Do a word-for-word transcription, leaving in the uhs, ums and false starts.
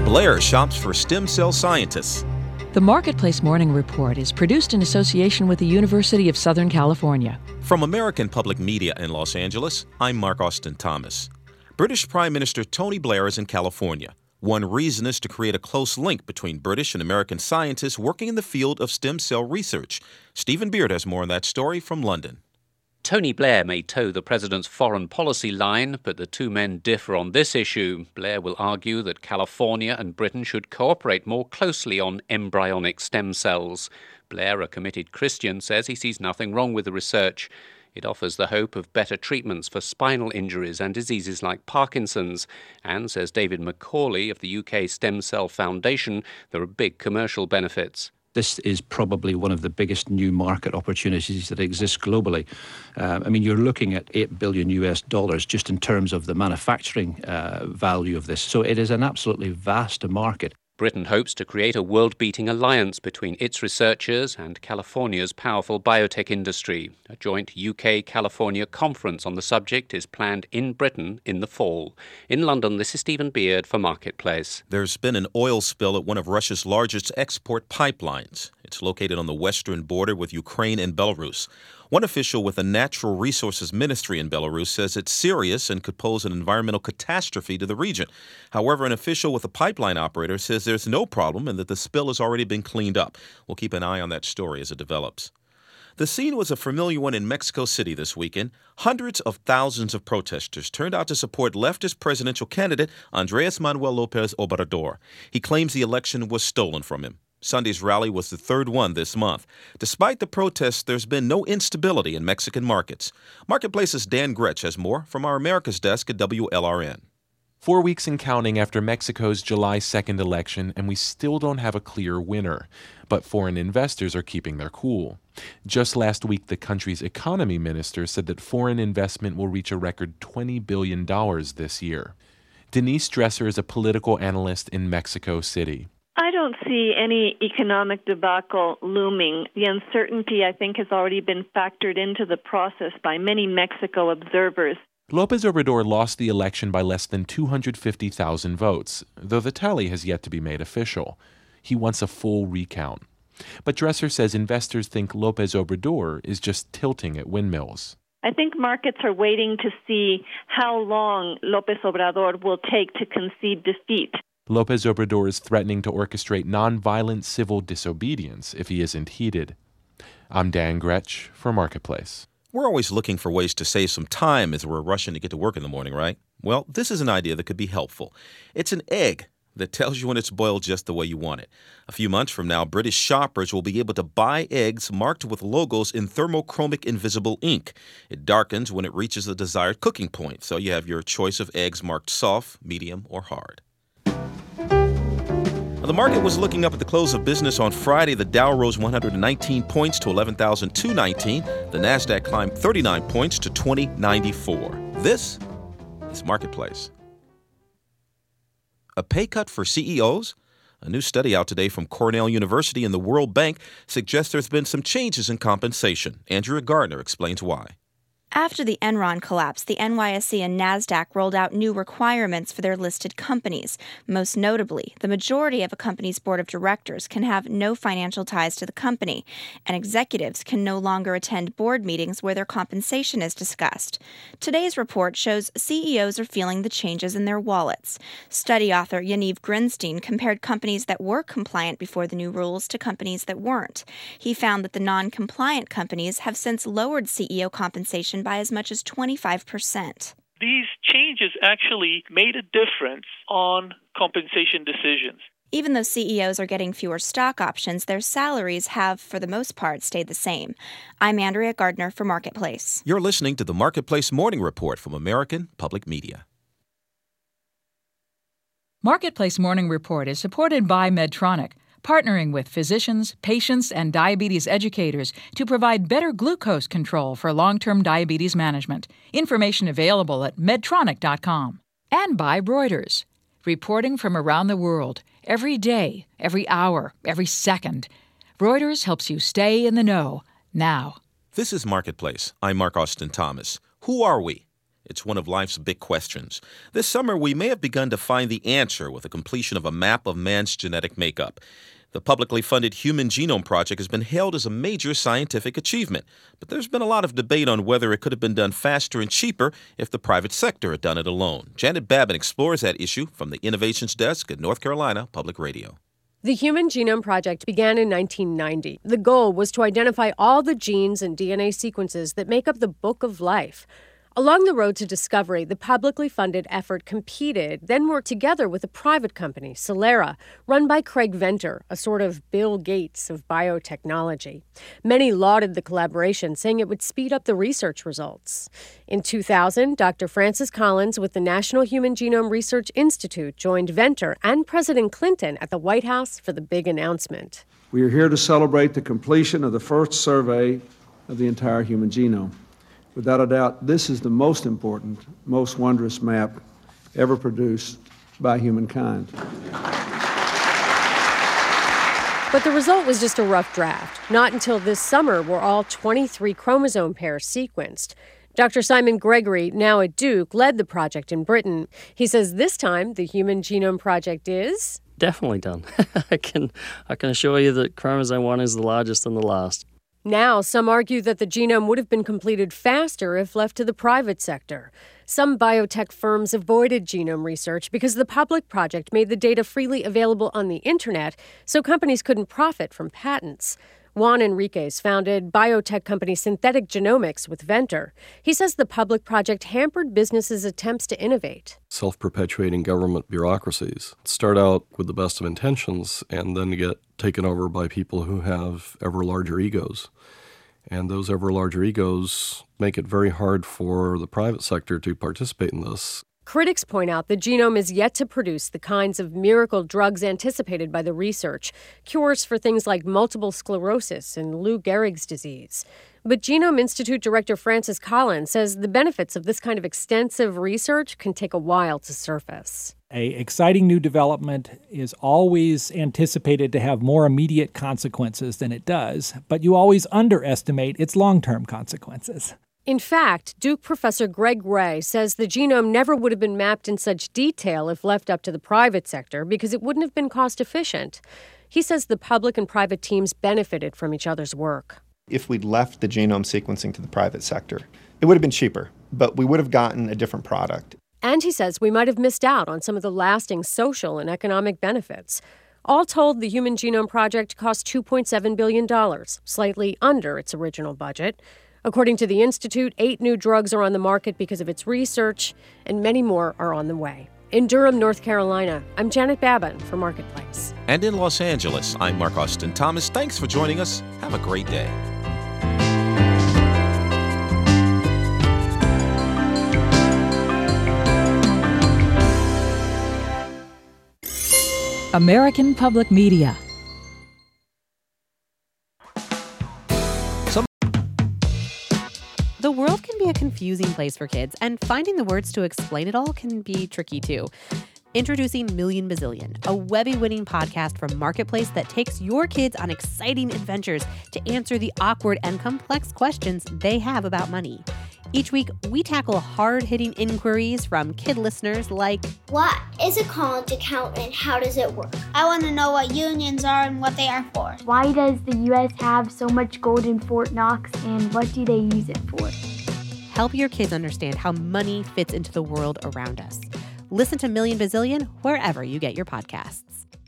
Blair shops for stem cell scientists. The Marketplace Morning Report is produced in association with the University of Southern California. From American Public Media in Los Angeles, I'm Mark Austin Thomas. British Prime Minister Tony Blair is in California. One reason is to create a close link between British and American scientists working in the field of stem cell research. Stephen Beard has more on that story from London. Tony Blair may toe the president's foreign policy line, but the two men differ on this issue. Blair will argue that California and Britain should cooperate more closely on embryonic stem cells. Blair, a committed Christian, says he sees nothing wrong with the research. It offers the hope of better treatments for spinal injuries and diseases like Parkinson's. And, says David Macaulay of the U K Stem Cell Foundation, there are big commercial benefits. This is probably one of the biggest new market opportunities that exist globally. Uh, I mean, you're looking at eight billion U S dollars just in terms of the manufacturing uh, value of this. So it is an absolutely vast market. Britain hopes to create a world-beating alliance between its researchers and California's powerful biotech industry. A joint U K-California conference on the subject is planned in Britain in the fall. In London, this is Stephen Beard for Marketplace. There's been an oil spill at one of Russia's largest export pipelines. It's located on the western border with Ukraine and Belarus. One official with the Natural Resources Ministry in Belarus says it's serious and could pose an environmental catastrophe to the region. However, an official with a pipeline operator says there's no problem and that the spill has already been cleaned up. We'll keep an eye on that story as it develops. The scene was a familiar one in Mexico City this weekend. Hundreds of thousands of protesters turned out to support leftist presidential candidate Andrés Manuel López Obrador. He claims the election was stolen from him. Sunday's rally was the third one this month. Despite the protests, there's been no instability in Mexican markets. Marketplace's Dan Gretsch has more from our America's desk at W L R N. Four weeks and counting after Mexico's July second election, and we still don't have a clear winner. But foreign investors are keeping their cool. Just last week, the country's economy minister said that foreign investment will reach a record twenty billion dollars this year. Denise Dresser is a political analyst in Mexico City. I don't see any economic debacle looming. The uncertainty, I think, has already been factored into the process by many Mexico observers. López Obrador lost the election by less than two hundred fifty thousand votes, though the tally has yet to be made official. He wants a full recount. But Dresser says investors think López Obrador is just tilting at windmills. I think markets are waiting to see how long López Obrador will take to concede defeat. López Obrador is threatening to orchestrate nonviolent civil disobedience if he isn't heeded. I'm Dan Gretsch for Marketplace. We're always looking for ways to save some time as we're rushing to get to work in the morning, right? Well, this is an idea that could be helpful. It's an egg that tells you when it's boiled just the way you want it. A few months from now, British shoppers will be able to buy eggs marked with logos in thermochromic invisible ink. It darkens when it reaches the desired cooking point, so you have your choice of eggs marked soft, medium, or hard. The market was looking up at the close of business on Friday. The Dow rose one hundred nineteen points to eleven thousand two hundred nineteen. The Nasdaq climbed thirty-nine points to twenty ninety-four. This is Marketplace. A pay cut for C E Os? A new study out today from Cornell University and the World Bank suggests there's been some changes in compensation. Andrea Gardner explains why. After the Enron collapse, the N Y S E and NASDAQ rolled out new requirements for their listed companies. Most notably, the majority of a company's board of directors can have no financial ties to the company, and executives can no longer attend board meetings where their compensation is discussed. Today's report shows C E Os are feeling the changes in their wallets. Study author Yaniv Grinstein compared companies that were compliant before the new rules to companies that weren't. He found that the non-compliant companies have since lowered C E O compensation by as much as twenty-five percent. These changes actually made a difference on compensation decisions. Even though C E Os are getting fewer stock options, their salaries have, for the most part, stayed the same. I'm Andrea Gardner for Marketplace. You're listening to the Marketplace Morning Report from American Public Media. Marketplace Morning Report is supported by Medtronic, partnering with physicians, patients, and diabetes educators to provide better glucose control for long-term diabetes management. Information available at medtronic dot com. And by Reuters, reporting from around the world, every day, every hour, every second. Reuters helps you stay in the know, now. This is Marketplace. I'm Mark Austin Thomas. Who are we? It's one of life's big questions. This summer, we may have begun to find the answer with the completion of a map of man's genetic makeup. The publicly funded Human Genome Project has been hailed as a major scientific achievement, but there's been a lot of debate on whether it could have been done faster and cheaper if the private sector had done it alone. Janet Babin explores that issue from the Innovations Desk at North Carolina Public Radio. The Human Genome Project began in nineteen ninety. The goal was to identify all the genes and D N A sequences that make up the book of life. Along the road to discovery, the publicly funded effort competed, then worked together with a private company, Celera, run by Craig Venter, a sort of Bill Gates of biotechnology. Many lauded the collaboration, saying it would speed up the research results. In two thousand, Doctor Francis Collins with the National Human Genome Research Institute joined Venter and President Clinton at the White House for the big announcement. We are here to celebrate the completion of the first survey of the entire human genome. Without a doubt, this is the most important, most wondrous map ever produced by humankind. But the result was just a rough draft. Not until this summer were all twenty-three chromosome pairs sequenced. Doctor Simon Gregory, now at Duke, led the project in Britain. He says this time the Human Genome Project is... definitely done. I can, I can assure you that chromosome one is the largest and the last. Now, some argue that the genome would have been completed faster if left to the private sector. Some biotech firms avoided genome research because the public project made the data freely available on the internet, so companies couldn't profit from patents. Juan Enriquez founded biotech company Synthetic Genomics with Venter. He says the public project hampered businesses' attempts to innovate. Self-perpetuating government bureaucracies start out with the best of intentions and then get taken over by people who have ever larger egos. And those ever larger egos make it very hard for the private sector to participate in this. Critics point out the genome is yet to produce the kinds of miracle drugs anticipated by the research, cures for things like multiple sclerosis and Lou Gehrig's disease. But Genome Institute Director Francis Collins says the benefits of this kind of extensive research can take a while to surface. A exciting new development is always anticipated to have more immediate consequences than it does, but you always underestimate its long-term consequences. In fact, Duke professor Greg Ray says the genome never would have been mapped in such detail if left up to the private sector because it wouldn't have been cost efficient. He says the public and private teams benefited from each other's work. If we'd left the genome sequencing to the private sector, it would have been cheaper, but we would have gotten a different product. And he says we might have missed out on some of the lasting social and economic benefits. All told, the Human Genome Project cost two point seven billion dollars, slightly under its original budget. According to the Institute, eight new drugs are on the market because of its research, and many more are on the way. In Durham, North Carolina, I'm Janet Babin for Marketplace. And in Los Angeles, I'm Mark Austin Thomas. Thanks for joining us. Have a great day. American Public Media. The world can be a confusing place for kids, and finding the words to explain it all can be tricky too. Introducing Million Bazillion, a Webby-winning podcast from Marketplace that takes your kids on exciting adventures to answer the awkward and complex questions they have about money. Each week, we tackle hard-hitting inquiries from kid listeners like, what is a college account and how does it work? I want to know what unions are and what they are for. Why does the U S have so much gold in Fort Knox and what do they use it for? Help your kids understand how money fits into the world around us. Listen to Million Bazillion wherever you get your podcasts.